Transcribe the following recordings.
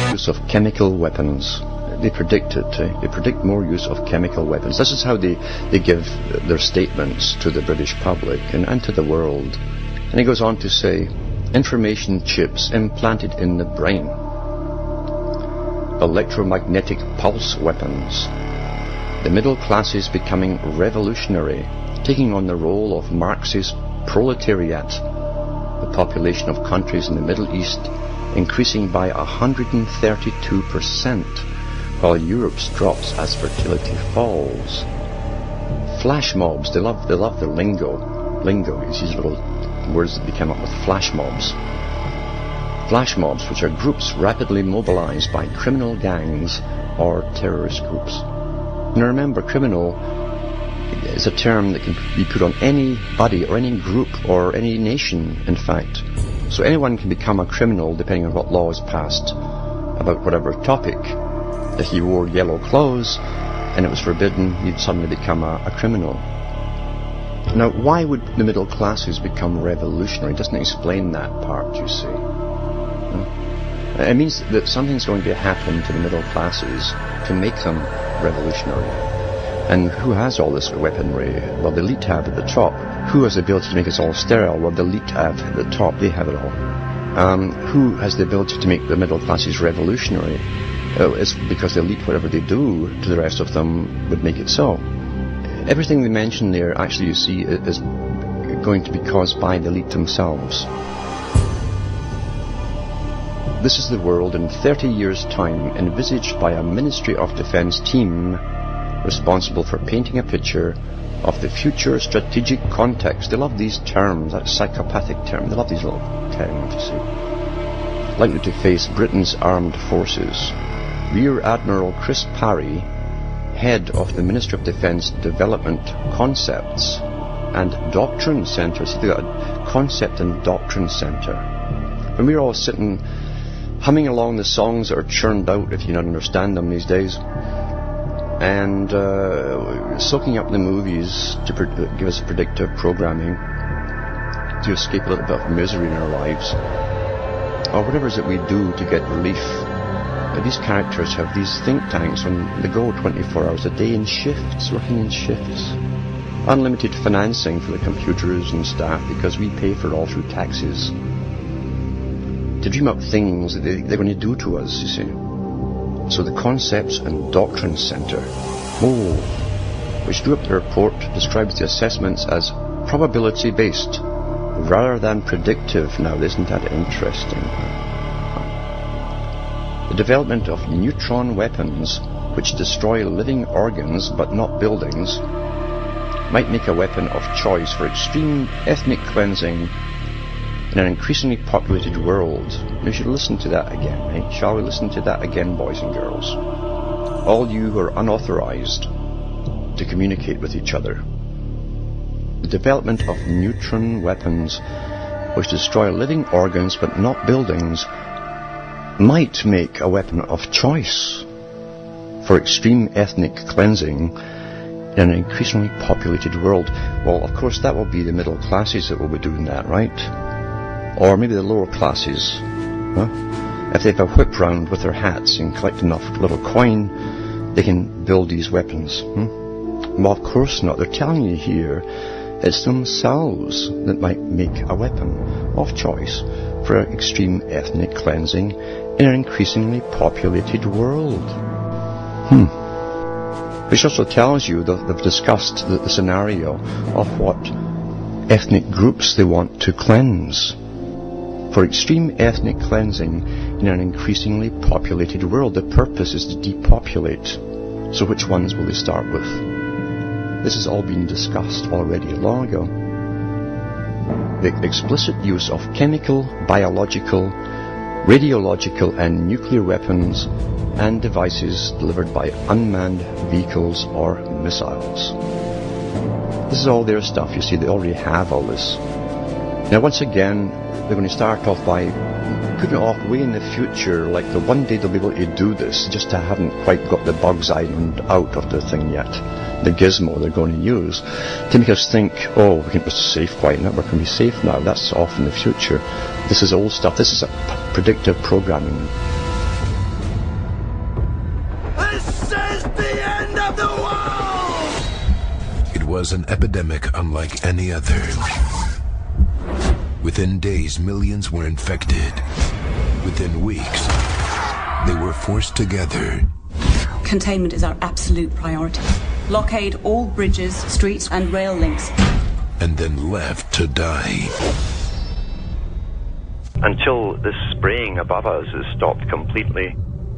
use of chemical weapons. They predict it. They predict more use of chemical weapons. This is how they give their statements to the British public and to the world. And he goes on to say, information chips implanted in the brain, electromagnetic pulse weapons, the middle classes becoming revolutionary, taking on the role of Marxist proletariat, the population of countries in the Middle East increasing by 132%, while Europe's drops as fertility falls. Flash mobs, they love the lingo. Lingo is these little words that they came up with. Flash mobs. Flash mobs, which are groups rapidly mobilized by criminal gangs or terrorist groups. Now remember, criminal is a term that can be put on anybody or any group or any nation, in fact. So anyone can become a criminal depending on what law is passed about whatever topic. If you wore yellow clothes and it was forbidden, you'd suddenly become a criminal. Now, why would the middle classes become revolutionary? It doesn't explain that part, you see. It means that something's going to happen to the middle classes to make them revolutionary. And who has all this weaponry? Well, the elite have at the top. Who has the ability to make us all sterile? Well, the elite have at the top. They have it all. Who has the ability to make the middle classes revolutionary? It's because the elite, whatever they do to the rest of them, would make it so. Everything they mention there, actually, you see, is going to be caused by the elite themselves. This is the world in 30 years' time, envisaged by a Ministry of Defence team responsible for painting a picture of the future strategic context. They love these terms, that psychopathic term. They love these little terms, you see. Likely to face Britain's armed forces. Rear Admiral Chris Parry, head of the Ministry of Defence Development Concepts and Doctrine Centre. See, they've got a Concept and Doctrine Centre. When we're all sitting humming along the songs that are churned out, if you don't understand them these days, and soaking up the movies to give us predictive programming to escape a little bit of misery in our lives, or whatever it is that we do to get relief. These characters have these think tanks on the go 24 hours a day in shifts, working in shifts. Unlimited financing for the computers and staff because we pay for it all through taxes. To dream up things that they're going to do to us, you see. So the Concepts and Doctrine Centre, which drew up the report, describes the assessments as probability-based rather than predictive. Now, isn't that interesting? The development of neutron weapons, which destroy living organs but not buildings, might make a weapon of choice for extreme ethnic cleansing in an increasingly populated world. We should listen to that again, right? Shall we listen to that again, boys and girls? All you who are unauthorized to communicate with each other. The development of neutron weapons, which destroy living organs but not buildings, might make a weapon of choice for extreme ethnic cleansing in an increasingly populated world. Well, of course, that will be the middle classes that will be doing that, right? Or maybe the lower classes. If they have a whip round with their hats and collect enough little coin, they can build these weapons. Well, of course not. They're telling you here it's themselves that might make a weapon of choice for extreme ethnic cleansing in an increasingly populated world. Which also tells you that they've discussed the scenario of what ethnic groups they want to cleanse. For extreme ethnic cleansing in an increasingly populated world, the purpose is to depopulate. So which ones will they start with? This has all been discussed already long ago. The explicit use of chemical, biological, radiological and nuclear weapons and devices delivered by unmanned vehicles or missiles. This is all their stuff, you see. They already have all this. Now, once again, they're going to start off by putting it off way in the future, like the one day they'll be able to do this, just they haven't quite got the bugs ironed out of the thing yet, the gizmo they're going to use, to make us think, oh, we can be safe, quiet network can be safe now. That's off in the future. This is old stuff. This is a predictive programming. This is the end of the world! It was an epidemic unlike any other. Within days, millions were infected. Within weeks, they were forced together. Containment is our absolute priority. Blockade all bridges, streets, and rail links. And then left to die. Until this spraying above us is stopped completely,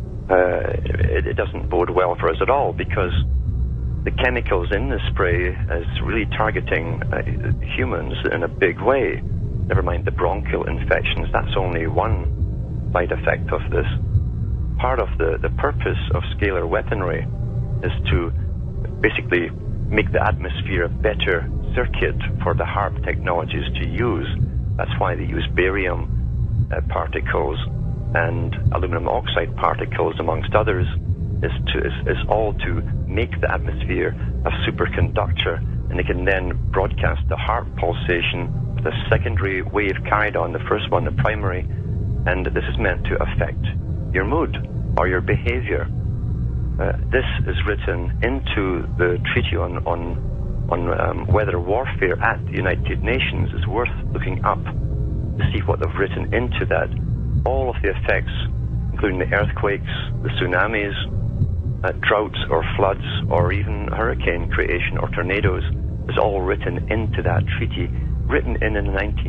it doesn't bode well for us at all, because the chemicals in the spray is really targeting humans in a big way. Never mind the bronchial infections, that's only one side effect of this. Part of the purpose of scalar weaponry is to basically make the atmosphere a better circuit for the HAARP technologies to use. That's why they use barium particles and aluminum oxide particles, amongst others, is all to make the atmosphere a superconductor, and they can then broadcast the HAARP pulsation with a secondary wave carried on the first one, the primary, and this is meant to affect your mood or your behavior. This is written into the Treaty on Weather Warfare at the United Nations. It's worth looking up to see what they've written into that. All of the effects, including the earthquakes, the tsunamis, droughts or floods, or even hurricane creation or tornadoes, is all written into that treaty, written in the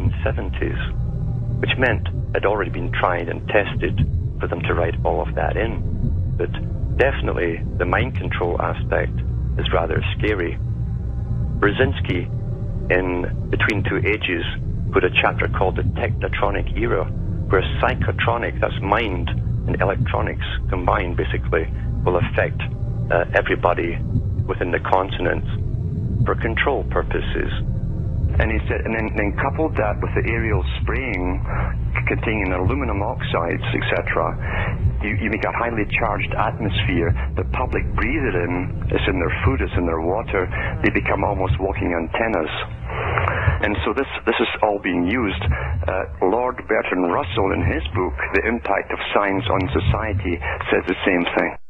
1970s, which meant it had already been tried and tested for them to write all of that in. But definitely the mind control aspect is rather scary. Brzezinski, in Between Two Ages, put a chapter called the Technotronic Era, where psychotronic, that's mind, and electronics combined basically, will affect everybody within the continent for control purposes. And he said, and then coupled that with the aerial spraying containing aluminum oxides, etc., you make a highly charged atmosphere. The public breathe it in, it's in their food, it's in their water. They become almost walking antennas. And so this is all being used. Lord Bertrand Russell, in his book, The Impact of Science on Society, says the same thing.